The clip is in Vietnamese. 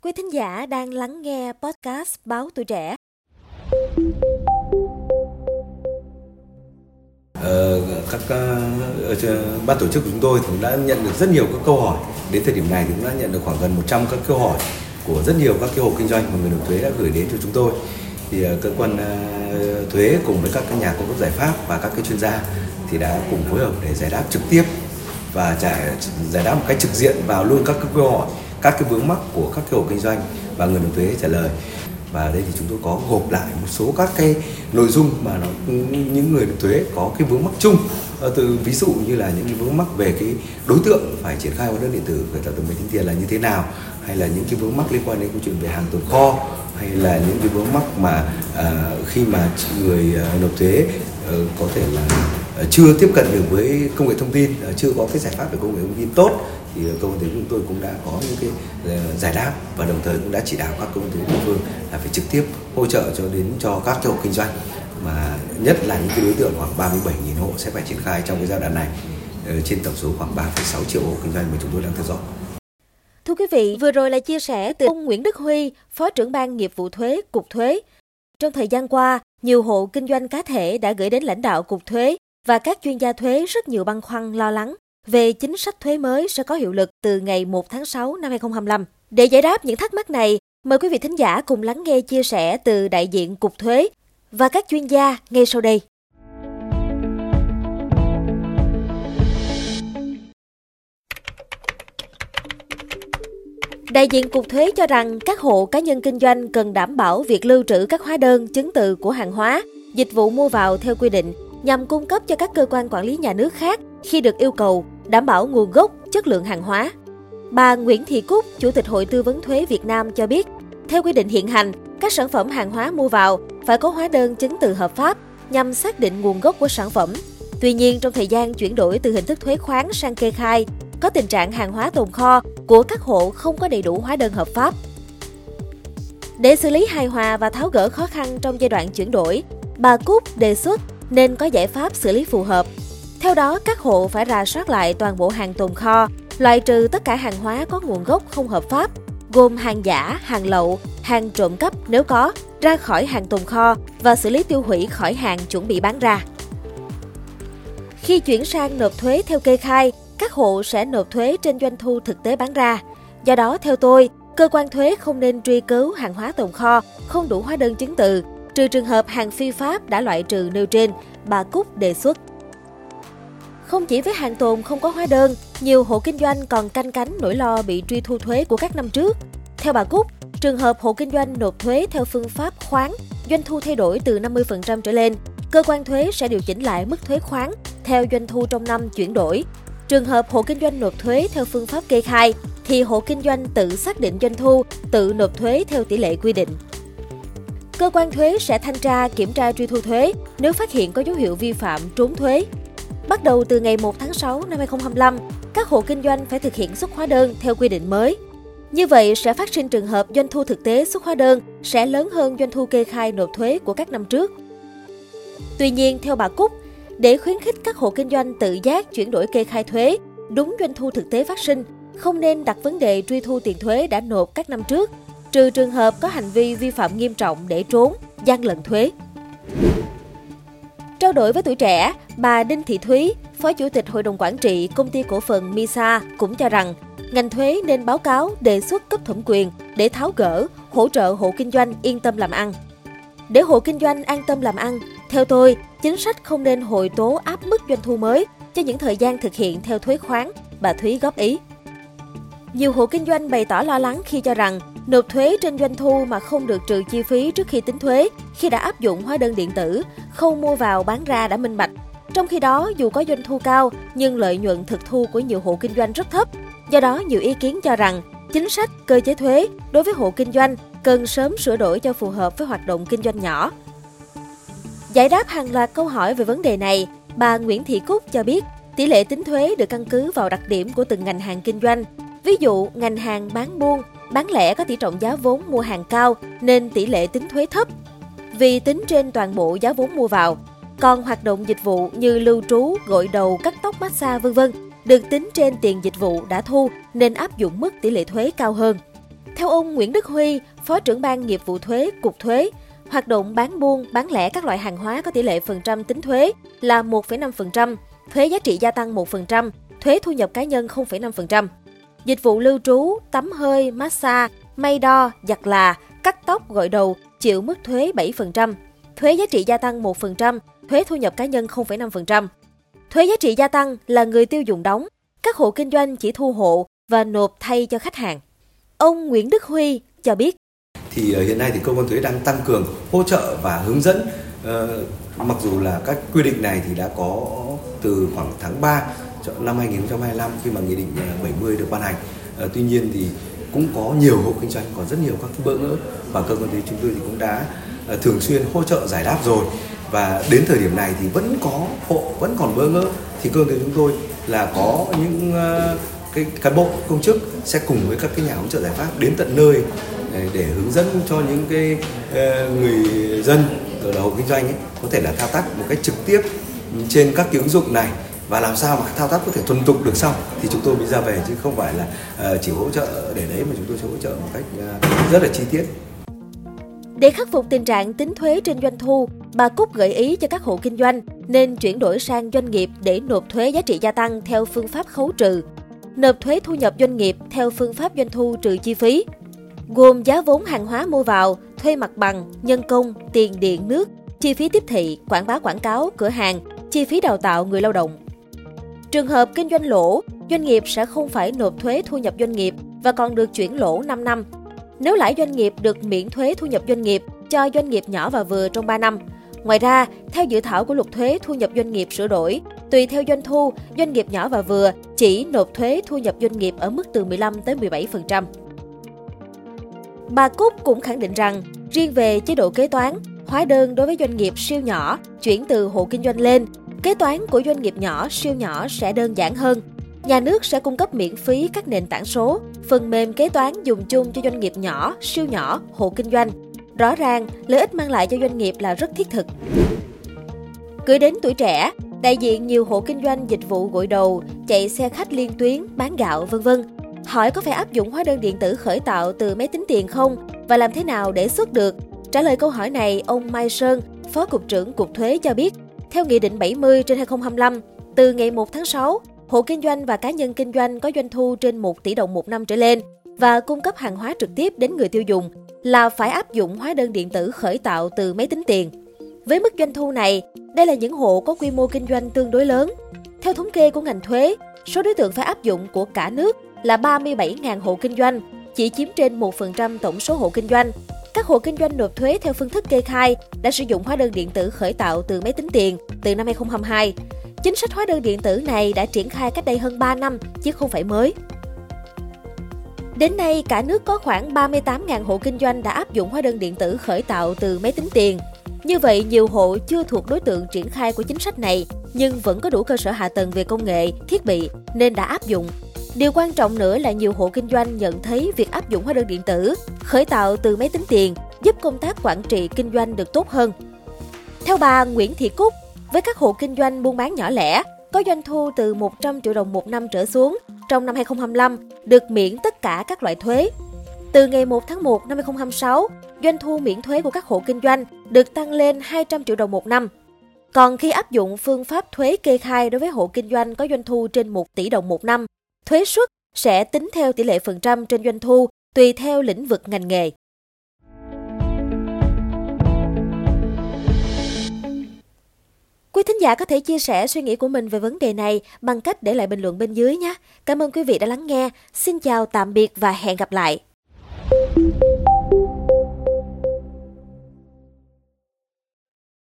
Quý thính giả đang lắng nghe podcast Báo Tuổi Trẻ. Các ban tổ chức của chúng tôi cũng đã nhận được rất nhiều các câu hỏi. Đến thời điểm này thì cũng đã nhận được khoảng gần 100 các câu hỏi của rất nhiều các cái hộ kinh doanh mà người nộp thuế đã gửi đến cho chúng tôi. Thì cơ quan thuế cùng với các cái nhà cung cấp giải pháp và các cái chuyên gia thì đã cùng phối hợp để giải đáp trực tiếp và giải đáp một cách trực diện vào luôn các cái câu hỏi, các cái vướng mắc của các cái hộ kinh doanh và người nộp thuế trả lời. Và ở đây thì chúng tôi có gộp lại một số các cái nội dung mà những người nộp thuế có cái vướng mắc chung, từ ví dụ như là những cái vướng mắc về cái đối tượng phải triển khai hóa đơn điện tử khởi tạo từ máy tính tiền là như thế nào, hay là những cái vướng mắc liên quan đến câu chuyện về hàng tồn kho, hay là những cái vướng mắc mà khi mà người nộp thuế có thể là chưa tiếp cận được với công nghệ thông tin, chưa có cái giải pháp về công nghệ thông tin tốt, thì cơ quan thuế chúng tôi cũng đã có những cái giải đáp và đồng thời cũng đã chỉ đạo các cơ quan thuế địa phương là phải trực tiếp hỗ trợ cho các hộ kinh doanh, mà nhất là những cái đối tượng khoảng 37.000 hộ sẽ phải triển khai trong cái giai đoạn này trên tổng số khoảng 3,6 triệu hộ kinh doanh mà chúng tôi đang theo dõi. Thưa quý vị, vừa rồi là chia sẻ từ ông Nguyễn Đức Huy, Phó trưởng ban nghiệp vụ thuế, Cục Thuế. Trong thời gian qua, nhiều hộ kinh doanh cá thể đã gửi đến lãnh đạo Cục Thuế và các chuyên gia thuế rất nhiều băn khoăn lo lắng về chính sách thuế mới sẽ có hiệu lực từ ngày 1 tháng 6 năm 2025. Để giải đáp những thắc mắc này, mời quý vị thính giả cùng lắng nghe chia sẻ từ đại diện Cục Thuế và các chuyên gia ngay sau đây. Đại diện Cục Thuế cho rằng các hộ cá nhân kinh doanh cần đảm bảo việc lưu trữ các hóa đơn, chứng từ của hàng hóa, dịch vụ mua vào theo quy định nhằm cung cấp cho các cơ quan quản lý nhà nước khác khi được yêu cầu đảm bảo nguồn gốc, chất lượng hàng hóa. Bà Nguyễn Thị Cúc, Chủ tịch Hội Tư vấn Thuế Việt Nam cho biết, theo quy định hiện hành, các sản phẩm hàng hóa mua vào phải có hóa đơn chứng từ hợp pháp nhằm xác định nguồn gốc của sản phẩm. Tuy nhiên, trong thời gian chuyển đổi từ hình thức thuế khoán sang kê khai, có tình trạng hàng hóa tồn kho của các hộ không có đầy đủ hóa đơn hợp pháp. Để xử lý hài hòa và tháo gỡ khó khăn trong giai đoạn chuyển đổi, bà Cúc đề xuất nên có giải pháp xử lý phù hợp. Theo đó, các hộ phải rà soát lại toàn bộ hàng tồn kho, loại trừ tất cả hàng hóa có nguồn gốc không hợp pháp, gồm hàng giả, hàng lậu, hàng trộm cắp nếu có, ra khỏi hàng tồn kho và xử lý tiêu hủy khỏi hàng chuẩn bị bán ra. Khi chuyển sang nộp thuế theo kê khai, các hộ sẽ nộp thuế trên doanh thu thực tế bán ra. Do đó, theo tôi, cơ quan thuế không nên truy cứu hàng hóa tồn kho không đủ hóa đơn chứng từ, trừ trường hợp hàng phi pháp đã loại trừ nêu trên, bà Cúc đề xuất. Không chỉ với hàng tồn không có hóa đơn, nhiều hộ kinh doanh còn canh cánh nỗi lo bị truy thu thuế của các năm trước. Theo bà Cúc, trường hợp hộ kinh doanh nộp thuế theo phương pháp khoán, doanh thu thay đổi từ 50% trở lên, cơ quan thuế sẽ điều chỉnh lại mức thuế khoán theo doanh thu trong năm chuyển đổi. Trường hợp hộ kinh doanh nộp thuế theo phương pháp kê khai, thì hộ kinh doanh tự xác định doanh thu, tự nộp thuế theo tỷ lệ quy định. Cơ quan thuế sẽ thanh tra, kiểm tra truy thu thuế nếu phát hiện có dấu hiệu vi phạm trốn thuế. Bắt đầu từ ngày 1 tháng 6 năm 2025, các hộ kinh doanh phải thực hiện xuất hóa đơn theo quy định mới. Như vậy sẽ phát sinh trường hợp doanh thu thực tế xuất hóa đơn sẽ lớn hơn doanh thu kê khai nộp thuế của các năm trước. Tuy nhiên, theo bà Cúc, để khuyến khích các hộ kinh doanh tự giác chuyển đổi kê khai thuế đúng doanh thu thực tế phát sinh, không nên đặt vấn đề truy thu tiền thuế đã nộp các năm trước, trừ trường hợp có hành vi vi phạm nghiêm trọng để trốn, gian lận thuế. Trao đổi với Tuổi Trẻ, bà Đinh Thị Thúy, Phó Chủ tịch Hội đồng Quản trị Công ty Cổ phần MISA cũng cho rằng, ngành thuế nên báo cáo đề xuất cấp thẩm quyền để tháo gỡ, hỗ trợ hộ kinh doanh yên tâm làm ăn. Để hộ kinh doanh an tâm làm ăn, theo tôi, chính sách không nên hồi tố áp mức doanh thu mới cho những thời gian thực hiện theo thuế khoán, bà Thúy góp ý. Nhiều hộ kinh doanh bày tỏ lo lắng khi cho rằng nộp thuế trên doanh thu mà không được trừ chi phí trước khi tính thuế khi đã áp dụng hóa đơn điện tử, khâu mua vào bán ra đã minh bạch. Trong khi đó, dù có doanh thu cao nhưng lợi nhuận thực thu của nhiều hộ kinh doanh rất thấp. Do đó, nhiều ý kiến cho rằng chính sách, cơ chế thuế đối với hộ kinh doanh cần sớm sửa đổi cho phù hợp với hoạt động kinh doanh nhỏ. Giải đáp hàng loạt câu hỏi về vấn đề này, bà Nguyễn Thị Cúc cho biết tỷ lệ tính thuế được căn cứ vào đặc điểm của từng ngành hàng kinh doanh. Ví dụ, ngành hàng bán buôn, bán lẻ có tỷ trọng giá vốn mua hàng cao nên tỷ lệ tính thuế thấp, vì tính trên toàn bộ giá vốn mua vào. Còn hoạt động dịch vụ như lưu trú, gội đầu, cắt tóc, massage v.v. được tính trên tiền dịch vụ đã thu nên áp dụng mức tỷ lệ thuế cao hơn. Theo ông Nguyễn Đức Huy, Phó trưởng ban nghiệp vụ thuế, Cục Thuế, hoạt động bán buôn, bán lẻ các loại hàng hóa có tỷ lệ phần trăm tính thuế là 1,5%, thuế giá trị gia tăng 1%, thuế thu nhập cá nhân 0,5%. Dịch vụ lưu trú, tắm hơi, massage, may đo, giặt là, cắt tóc, gội đầu chịu mức thuế 7%, thuế giá trị gia tăng 1%, thuế thu nhập cá nhân 0,5%. Thuế giá trị gia tăng là người tiêu dùng đóng, các hộ kinh doanh chỉ thu hộ và nộp thay cho khách hàng. Ông Nguyễn Đức Huy cho biết. Thì hiện nay thì cơ quan thuế đang tăng cường hỗ trợ và hướng dẫn. Mặc dù là các quy định này thì đã có từ khoảng tháng 3 năm 2025 khi mà Nghị định 70 được ban hành. Tuy nhiên thì cũng có nhiều hộ kinh doanh còn rất nhiều các bỡ ngỡ và cơ quan thuế chúng tôi thì cũng đã thường xuyên hỗ trợ giải đáp rồi. Và đến thời điểm này thì vẫn có hộ vẫn còn bỡ ngỡ thì cơ quan thuế chúng tôi là có những cái cán bộ công chức sẽ cùng với các cái nhà hỗ trợ giải pháp đến tận nơi để hướng dẫn cho những cái người dân rồi là hộ kinh doanh ấy, có thể là thao tác một cách trực tiếp trên các cái ứng dụng này và làm sao mà thao tác có thể thuần thục được xong thì chúng tôi mới ra về, chứ không phải là chỉ hỗ trợ để đấy, mà chúng tôi sẽ hỗ trợ một cách rất là chi tiết. Để khắc phục tình trạng tính thuế trên doanh thu, bà Cúc gợi ý cho các hộ kinh doanh nên chuyển đổi sang doanh nghiệp để nộp thuế giá trị gia tăng theo phương pháp khấu trừ, nộp thuế thu nhập doanh nghiệp theo phương pháp doanh thu trừ chi phí, gồm giá vốn hàng hóa mua vào, thuê mặt bằng, nhân công, tiền điện nước, chi phí tiếp thị, quảng bá quảng cáo, cửa hàng, chi phí đào tạo người lao động. Trường hợp kinh doanh lỗ, doanh nghiệp sẽ không phải nộp thuế thu nhập doanh nghiệp và còn được chuyển lỗ 5 năm. Nếu lãi doanh nghiệp được miễn thuế thu nhập doanh nghiệp cho doanh nghiệp nhỏ và vừa trong 3 năm. Ngoài ra, theo dự thảo của luật thuế thu nhập doanh nghiệp sửa đổi, tùy theo doanh thu, doanh nghiệp nhỏ và vừa chỉ nộp thuế thu nhập doanh nghiệp ở mức từ 15 tới 17%. Bà Cúc cũng khẳng định rằng, riêng về chế độ kế toán, hóa đơn đối với doanh nghiệp siêu nhỏ chuyển từ hộ kinh doanh lên, kế toán của doanh nghiệp nhỏ, siêu nhỏ sẽ đơn giản hơn. Nhà nước sẽ cung cấp miễn phí các nền tảng số, phần mềm kế toán dùng chung cho doanh nghiệp nhỏ, siêu nhỏ, hộ kinh doanh. Rõ ràng, lợi ích mang lại cho doanh nghiệp là rất thiết thực. Gửi đến Tuổi Trẻ, đại diện nhiều hộ kinh doanh dịch vụ gội đầu, chạy xe khách liên tuyến, bán gạo, v.v. hỏi có phải áp dụng hóa đơn điện tử khởi tạo từ máy tính tiền không và làm thế nào để xuất được? Trả lời câu hỏi này, ông Mai Sơn, Phó Cục trưởng Cục Thuế cho biết, theo Nghị định 70/2025, từ ngày 1 tháng 6, hộ kinh doanh và cá nhân kinh doanh có doanh thu trên 1 tỷ đồng một năm trở lên và cung cấp hàng hóa trực tiếp đến người tiêu dùng là phải áp dụng hóa đơn điện tử khởi tạo từ máy tính tiền. Với mức doanh thu này, đây là những hộ có quy mô kinh doanh tương đối lớn. Theo thống kê của ngành thuế, số đối tượng phải áp dụng của cả nước là 37.000 hộ kinh doanh, chỉ chiếm trên 1% tổng số hộ kinh doanh. Các hộ kinh doanh nộp thuế theo phương thức kê khai đã sử dụng hóa đơn điện tử khởi tạo từ máy tính tiền từ năm 2022. Chính sách hóa đơn điện tử này đã triển khai cách đây hơn 3 năm, chứ không phải mới. Đến nay, cả nước có khoảng 38.000 hộ kinh doanh đã áp dụng hóa đơn điện tử khởi tạo từ máy tính tiền. Như vậy, nhiều hộ chưa thuộc đối tượng triển khai của chính sách này, nhưng vẫn có đủ cơ sở hạ tầng về công nghệ, thiết bị nên đã áp dụng. Điều quan trọng nữa là nhiều hộ kinh doanh nhận thấy việc áp dụng hóa đơn điện tử khởi tạo từ máy tính tiền giúp công tác quản trị kinh doanh được tốt hơn. Theo bà Nguyễn Thị Cúc, với các hộ kinh doanh buôn bán nhỏ lẻ, có doanh thu từ 100 triệu đồng một năm trở xuống, trong năm 2025 được miễn tất cả các loại thuế. Từ ngày 1 tháng 1 năm 2026, doanh thu miễn thuế của các hộ kinh doanh được tăng lên 200 triệu đồng một năm. Còn khi áp dụng phương pháp thuế kê khai đối với hộ kinh doanh có doanh thu trên 1 tỷ đồng một năm, thuế suất sẽ tính theo tỷ lệ phần trăm trên doanh thu tùy theo lĩnh vực ngành nghề. Quý thính giả có thể chia sẻ suy nghĩ của mình về vấn đề này bằng cách để lại bình luận bên dưới nhé. Cảm ơn quý vị đã lắng nghe. Xin chào, tạm biệt và hẹn gặp lại.